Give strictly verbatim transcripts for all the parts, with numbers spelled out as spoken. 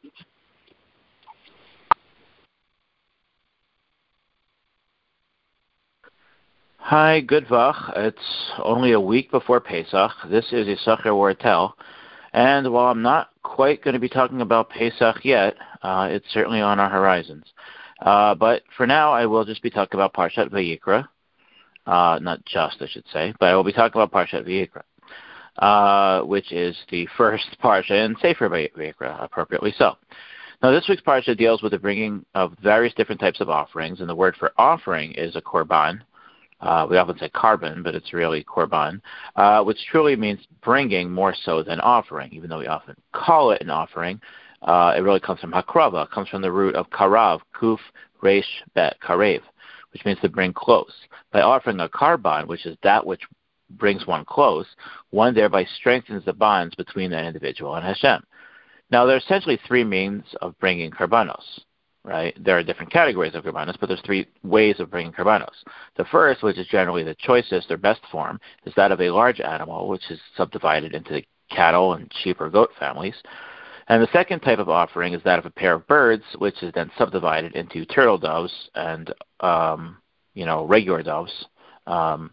Hi, good Vach. It's only a week before Pesach. This is Yisachar Wartel. And while I'm not quite going to be talking about Pesach yet, uh, it's certainly on our horizons. Uh, but for now, I will just be talking about Parshat Vayikra. Uh, not just, I should say, but I will be talking about Parshat Vayikra, uh, which is the first Parsha in Sefer Vayikra, appropriately so. Now, this week's Parsha deals with the bringing of various different types of offerings, and the word for offering is a korban. Uh, we often say carbon, but it's really korban, uh, which truly means bringing more so than offering. Even though we often call it an offering, uh, it really comes from hakrava. It comes from the root of karav, kuf, resh, bet, karev, which means to bring close. By offering a carbon, which is that which brings one close, one thereby strengthens the bonds between that individual and Hashem. Now, there are essentially three means of bringing karbanos. Right? There are different categories of karbanos, but there's three ways of bringing karbanos. The first, which is generally the choicest or best form, is that of a large animal, which is subdivided into cattle and sheep or goat families. And the second type of offering is that of a pair of birds, which is then subdivided into turtle doves and, um, you know, regular doves, um,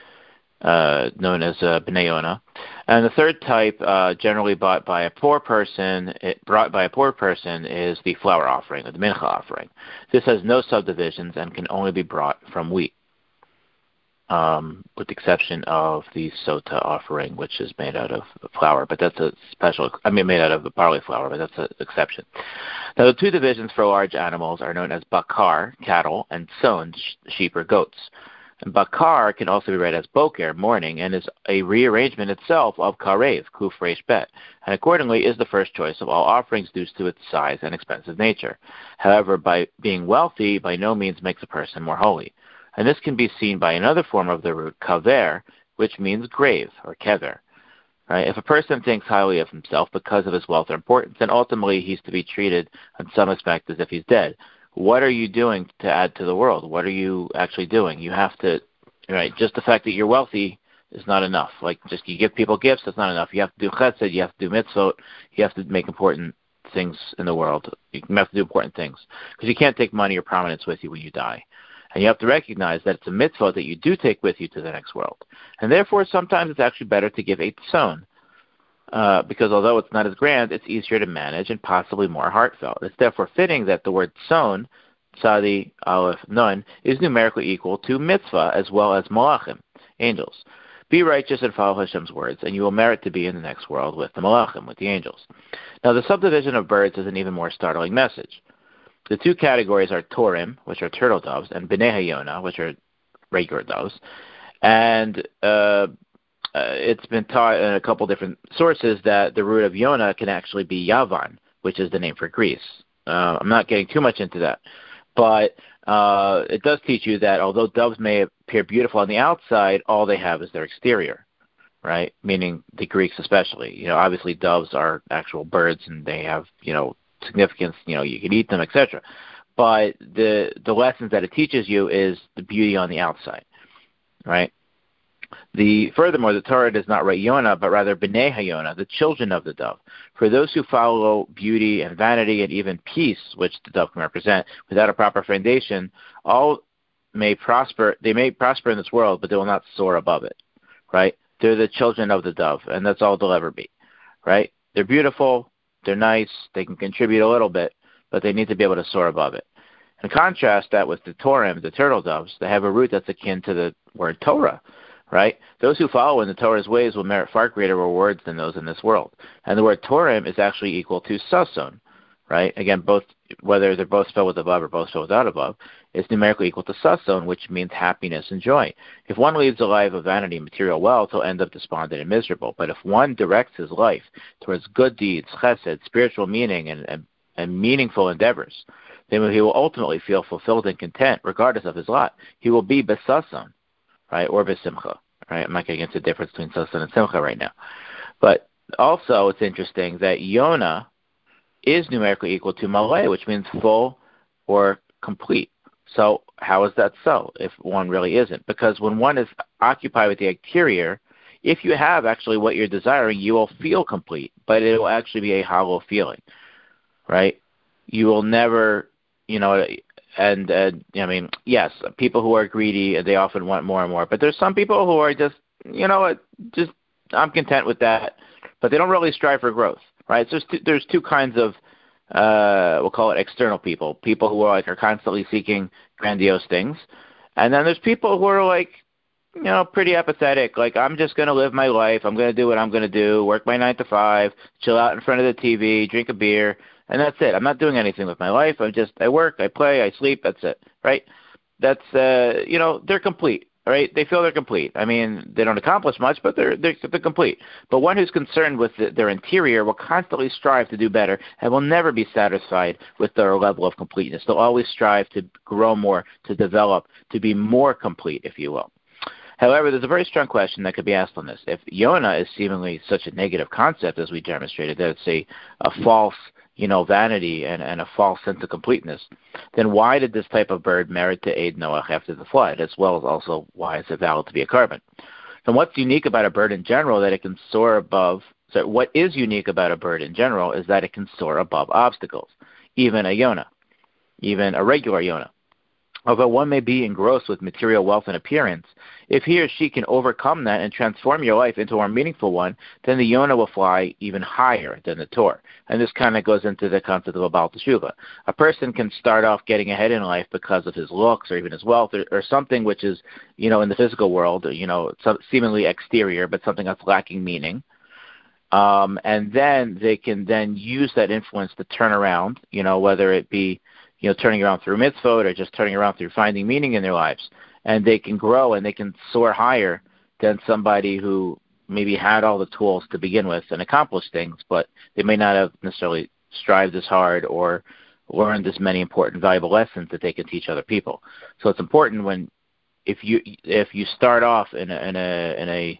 uh, known as uh, Bnei Yonah. And the third type, uh, generally bought by a poor person, it, brought by a poor person, is the flour offering, or the mincha offering. This has no subdivisions and can only be brought from wheat, um, with the exception of the sota offering, which is made out of flour. But that's a special, I mean, made out of barley flour, but that's an exception. Now, the two divisions for large animals are known as bakar, cattle, and tson, sheep or goats. And bakar can also be read as boker, morning, and is a rearrangement itself of karev, kuf resh bet, and accordingly is the first choice of all offerings due to its size and expensive nature. However, by being wealthy by no means makes a person more holy. And this can be seen by another form of the root, kaver, which means grave, or kever. Right? If a person thinks highly of himself because of his wealth or importance, then ultimately he's to be treated in some respect as if he's dead. What are you doing to add to the world? What are you actually doing? You have to, right, just the fact that you're wealthy is not enough. Like, just you give people gifts, that's not enough. You have to do chesed, you have to do mitzvot, you have to make important things in the world. You have to do important things. Because you can't take money or prominence with you when you die. And you have to recognize that it's a mitzvah that you do take with you to the next world. And therefore, sometimes it's actually better to give a tzon. Uh, because although it's not as grand, it's easier to manage and possibly more heartfelt. It's therefore fitting that the word tzon, tzadi, aleph, nun, is numerically equal to mitzvah as well as malachim, angels. Be righteous and follow Hashem's words, and you will merit to be in the next world with the malachim, with the angels. Now, the subdivision of birds is an even more startling message. The two categories are torim, which are turtle doves, and bnei hayona, which are regular doves. And uh, Uh, it's been taught in a couple different sources that the root of Yonah can actually be Yavan, which is the name for Greece. Uh, I'm not getting too much into that, but uh, it does teach you that although doves may appear beautiful on the outside, all they have is their exterior, right? Meaning the Greeks especially. You know, obviously doves are actual birds and they have, you know, significance. You know, you can eat them, et cetera. But the the lessons that it teaches you is the beauty on the outside, right? The furthermore, the Torah does not write Yonah, but rather Bnei Hayonah, the children of the dove. For those who follow beauty and vanity and even peace, which the dove can represent, without a proper foundation, all may prosper. They may prosper in this world, but they will not soar above it. Right? They're the children of the dove, and that's all they'll ever be. Right? They're beautiful. They're nice. They can contribute a little bit, but they need to be able to soar above it. And contrast that with the Torim, the turtle doves. They have a root that's akin to the word Torah. Right? Those who follow in the Torah's ways will merit far greater rewards than those in this world. And the word Torim is actually equal to sason, right? Again, both whether they're both spelled with a vav or both spelled without a vav, is numerically equal to sason, which means happiness and joy. If one leads a life of vanity and material wealth, he'll end up despondent and miserable. But if one directs his life towards good deeds, chesed, spiritual meaning, and, and, and meaningful endeavors, then he will ultimately feel fulfilled and content, regardless of his lot. He will be besason, right, or besimcha, right? I'm not getting into the difference between sason and simcha right now. But also, it's interesting that Yonah is numerically equal to malay, which means full or complete. So how is that so, if one really isn't? Because when one is occupied with the exterior, if you have actually what you're desiring, you will feel complete, but it will actually be a hollow feeling, right? You will never, you know, and uh, I mean, yes, people who are greedy, they often want more and more. But there's some people who are just, you know, what, just I'm content with that, but they don't really strive for growth, right? So there's two, there's two kinds of, uh, we'll call it external people, people who are like are constantly seeking grandiose things, and then there's people who are like, you know, pretty apathetic. Like, I'm just going to live my life. I'm going to do what I'm going to do, work my nine to five, chill out in front of the T V, drink a beer, and that's it. I'm not doing anything with my life. I just, I work, I play, I sleep. That's it, right? That's, uh, you know, they're complete, right? They feel they're complete. I mean, they don't accomplish much, but they're, they're, they're complete. But one who's concerned with the, their interior will constantly strive to do better and will never be satisfied with their level of completeness. They'll always strive to grow more, to develop, to be more complete, if you will. However, there's a very strong question that could be asked on this. If Yonah is seemingly such a negative concept, as we demonstrated, that it's a, a false, you know, vanity and, and a false sense of completeness, then why did this type of bird merit to aid Noah after the flood, as well as also why is it valid to be a carbon? And what's unique about a bird in general that it can soar above, so what is unique about a bird in general is that it can soar above obstacles, even a Yonah, even a regular Yonah. Although one may be engrossed with material wealth and appearance, if he or she can overcome that and transform your life into a more meaningful one, then the Yonah will fly even higher than the Tor. And this kind of goes into the concept of a Baal Teshuvah. A person can start off getting ahead in life because of his looks or even his wealth or, or something which is, you know, in the physical world, you know, seemingly exterior, but something that's lacking meaning. Um, and then they can then use that influence to turn around, you know, whether it be, you know, turning around through mitzvot or just turning around through finding meaning in their lives. And they can grow and they can soar higher than somebody who maybe had all the tools to begin with and accomplish things, but they may not have necessarily strived as hard or learned as many important, valuable lessons that they can teach other people. So it's important when, if you if you start off in a, in a, in a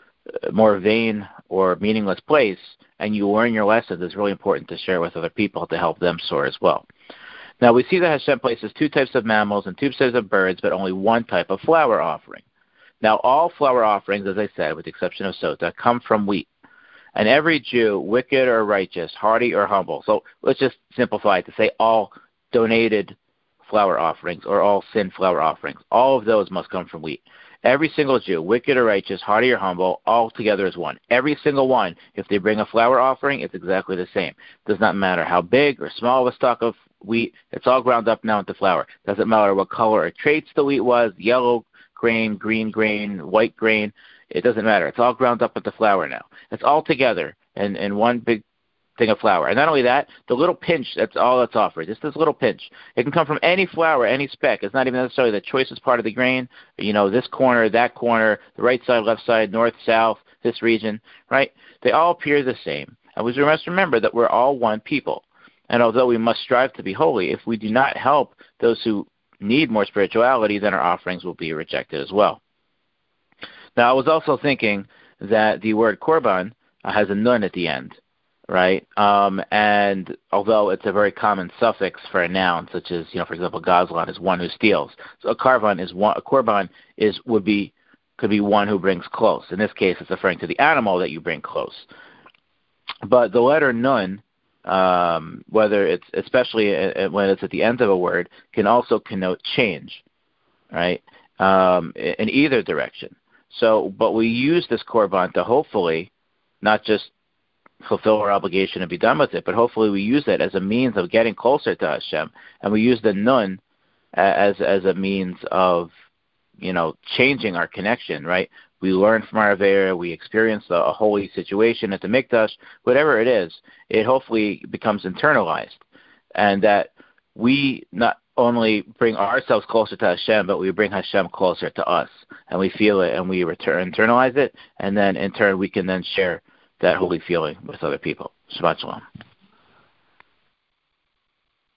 more vain or meaningless place and you learn your lessons, it's really important to share with other people to help them soar as well. Now, we see that Hashem places two types of mammals and two types of birds, but only one type of flour offering. Now, all flour offerings, as I said, with the exception of sota, come from wheat. And every Jew, wicked or righteous, hardy or humble, so let's just simplify it to say all donated flour offerings or all sin flour offerings, all of those must come from wheat. Every single Jew, wicked or righteous, hardy or humble, all together as one. Every single one, if they bring a flour offering, it's exactly the same. It does not matter how big or small of a stalk of wheat, it's all ground up now into flour. Doesn't matter what color or traits the wheat was, yellow grain, green grain, white grain, it doesn't matter. It's all ground up into flour now. It's all together in, in one big thing of flour. And not only that, the little pinch, that's all that's offered. Just this little pinch. It can come from any flour, any speck. It's not even necessarily the choicest part of the grain, you know, this corner, that corner, the right side, left side, north, south, this region, right? They all appear the same. And we must remember that we're all one people. And although we must strive to be holy, if we do not help those who need more spirituality, then our offerings will be rejected as well. Now, I was also thinking that the word korban uh, has a nun at the end, right? Um, and although it's a very common suffix for a noun, such as, you know, for example, gazlan is one who steals. So a karban is one. A korban is would be could be one who brings close. In this case, it's referring to the animal that you bring close. But the letter nun, Um, whether it's especially when it's at the end of a word, can also connote change, right? Um, in either direction. So, but we use this korban to hopefully not just fulfill our obligation and be done with it, but hopefully we use it as a means of getting closer to Hashem, and we use the nun as as a means of, you know, changing our connection, right? We learn from our Avera, we experience a, a holy situation at the Mikdash, whatever it is, it hopefully becomes internalized. And that we not only bring ourselves closer to Hashem, but we bring Hashem closer to us. And we feel it and we return, internalize it, and then in turn we can then share that holy feeling with other people. Shabbat Shalom.